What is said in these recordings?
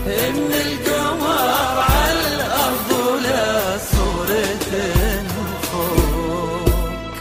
إن القمر على الأرض ولا صورة فوق.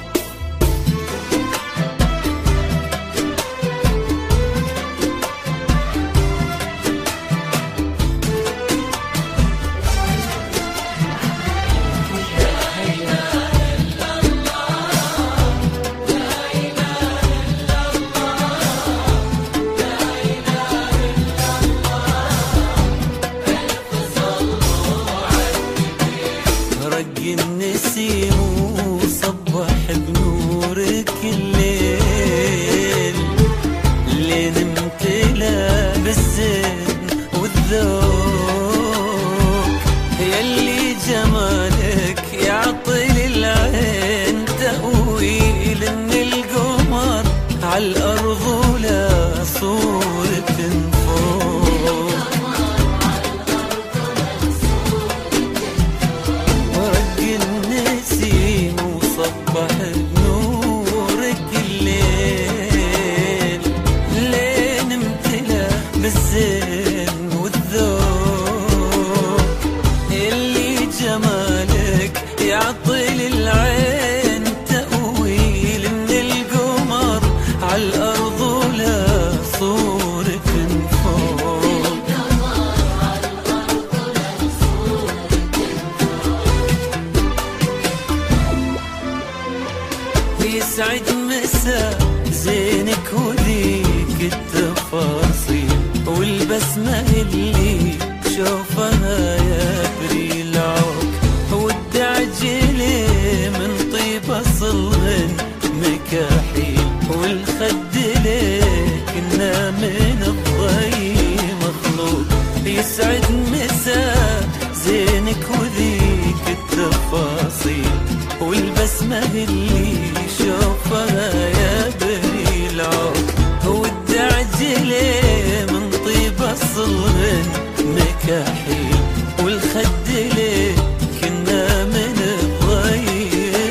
رق النسيم وصبح بنورك الليل، لين امتلا بالزين والذوق، يلي جمالك يعطي للعين تأويل. ان القمر على الأرض ولا صورة فوق. ورق النسيم وصبح بنورك الليل، لين امتلا بالزين والذوق، اللي جمالك يعطي للعين تأويل. ان القمر على الأرض ولا صورة فوق. يسعد مسا زينك وذيك التفاصيل، والبسمة اللي شوفها يبري العوق، والدعجلي من طيب صلغ مكاحيل، والخد ليك إنه من الضي مخلوق. يسعد مسا زينك وذيك التفاصيل، والبسمة اللي شوفها يبري العوق، والدعجلي من طيب الصلغ مكاحيل، والخد ليه كنا من الضي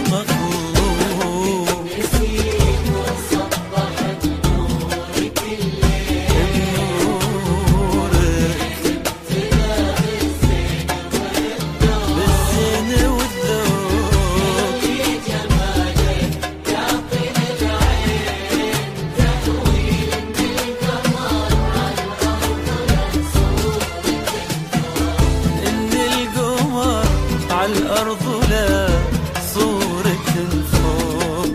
مخلوق. نسيت وصبحت نورك الليل، بنورك امتلا بالزين والذوق، يلي جمالك يعطي للعين تأويل. ان القمر على الأرض ولا صورة إن القمر على الأرض ولا صورة فوق.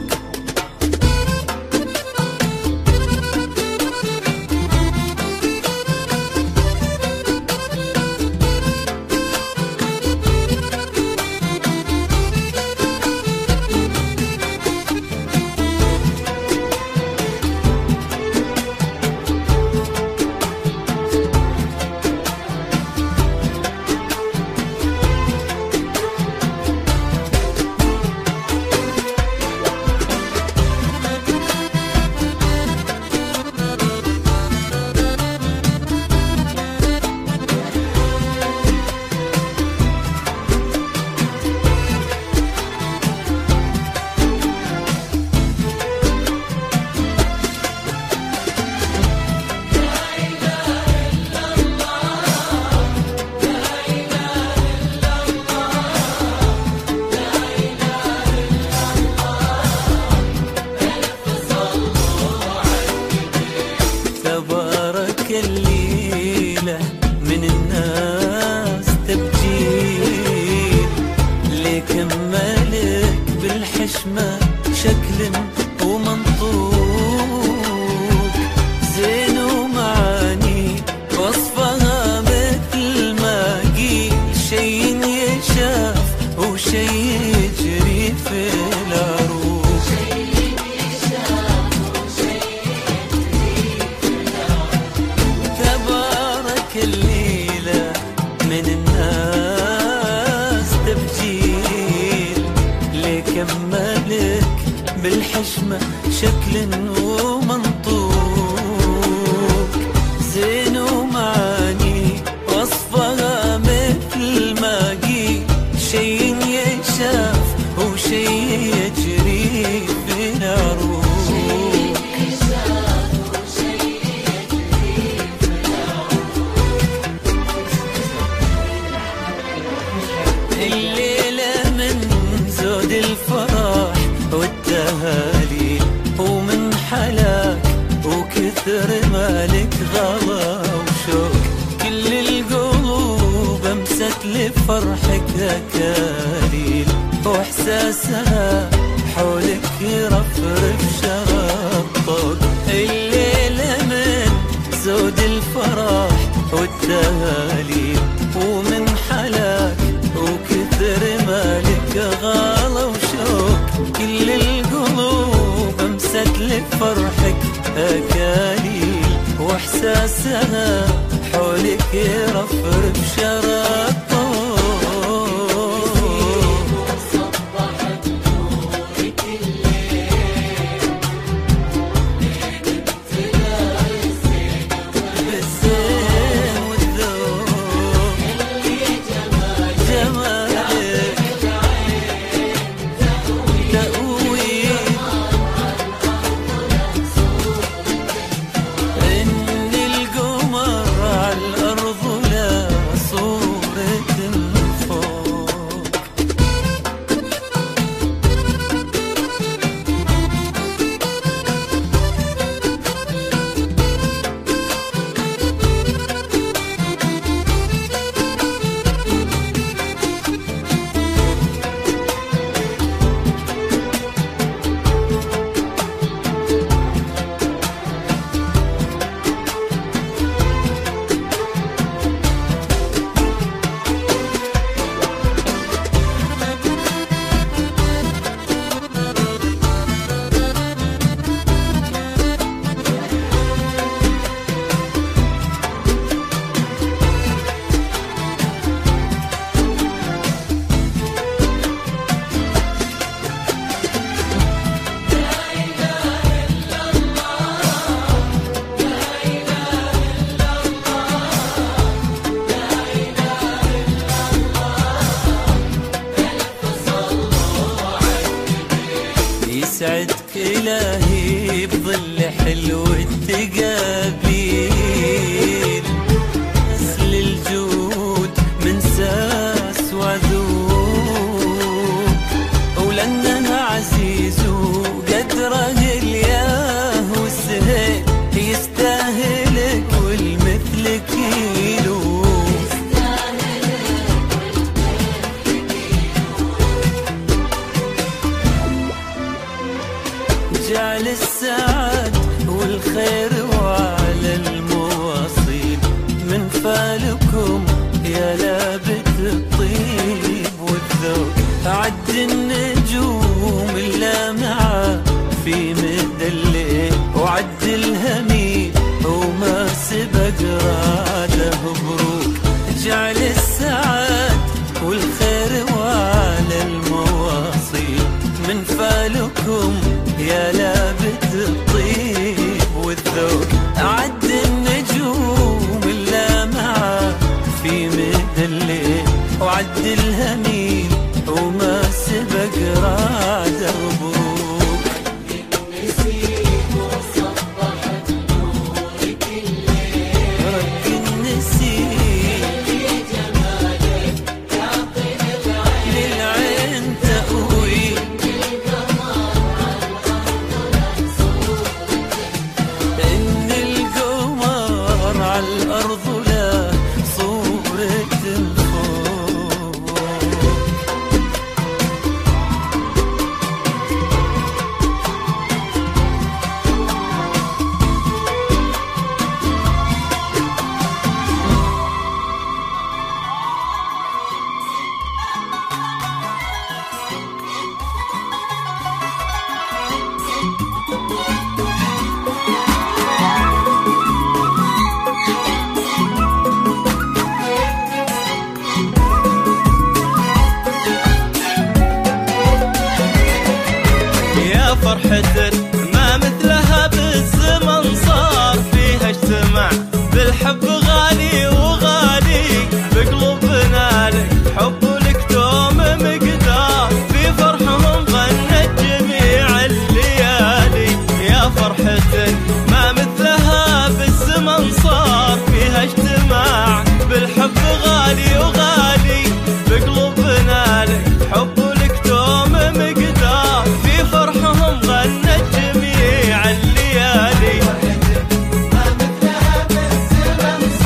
تبارك الليلة من الناس تبجيل، ليك مالك بالحشمة شكل ومنطوق، زين ومعاني وصفها مثل ما قيل، شي يشاف وشي يجري في العروق. الليلة من الناس تبجيل، ليك مالك بالحشمة بمست لفرحك أكاليل، واحساسها حولك يرفرف شراب طوق. الليلة من زود الفرح والتهاليل، ومن حلاك وكثر مالك غالة وشوق. كل القلوب امست لفرحك أكاليل، واحساسها حولك يرفرف شراب طوق. يسعدك إلهي بظل حلو التقابلين، أصل الجود من ساس وعذوب، ولأنها عزيز وقدره الياه والسهيل، يستاهلك والمثلك يلوم. جعل السعد والخير وعلى المواصيل، من فالكم يا لابت الطيب والذوق. عد النجوم اللامعة في مدى الليل، وعد الهميل وما سبق راده بروك. جعل السعد والخير وعلى المواصيل، من فالكم يا لابت الطيب والذوق. عد النجوم اللامعة في مدى الليل، وعد الهميل وما سبق راد وبروك. رق النسيم للعين تأوي، الأرض لا صورة فوق. فرحة ما مثلها بالزمن صار فيها اجتماع، بالحب غالي وغالي بقلوبنا لك حب لك دوم مقدار. في فرحهم غنت جميع الليالي، يا فرحة ما مثلها بالزمن صار فيها اجتماع، بالحب غالي وغالي بقلوبنا لك حب لك دوم مقدار. في فرحهم غنت جميع الليالي، ما مثلها بالزمن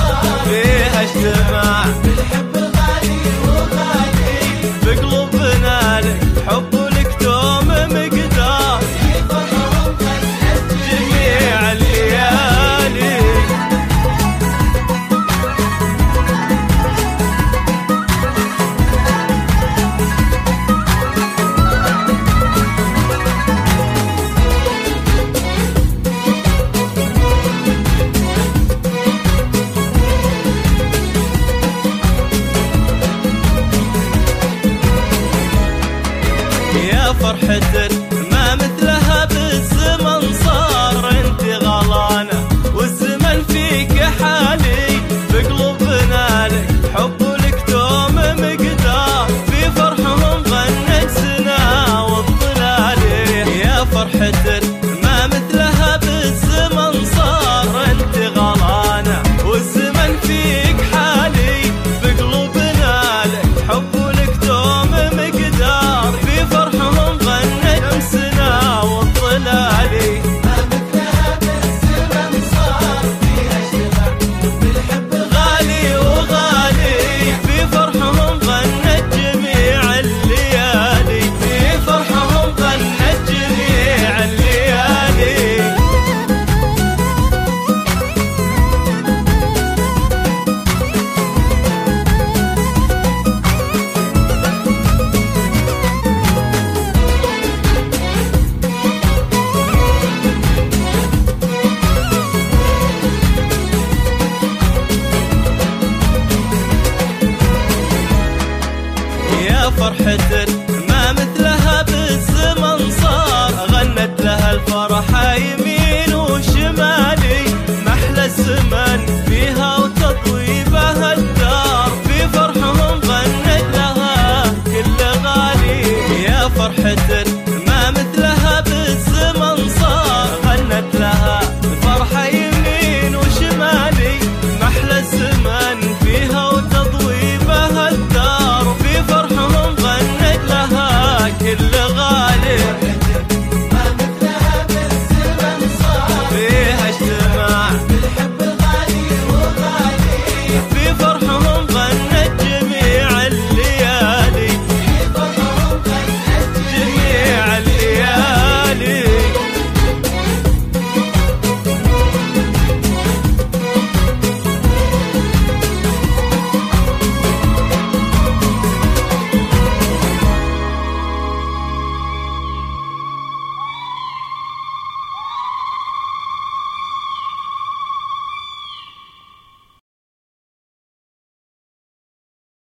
فرحة ما مثلها بالزمن صار، انت غلانة والزمن فيك حالي، بقلوبنا لك حب ولك دوم مقدار، في فرحهم غنت سنا والظلالي. يا فرحة ما مثلها بالزمن صار، انت غلانة والزمن فيك حالي، بقلوبنا لك حب ولك دوم مقدار، في فرحهم غنت سنا والظلالي. ما مثلها بالزمن صار، فيها شفع بالحب غالي وغالي، في فرحهم غنت جميع الليالي، في فرحهم غنت جميع الليالي. يا فرحة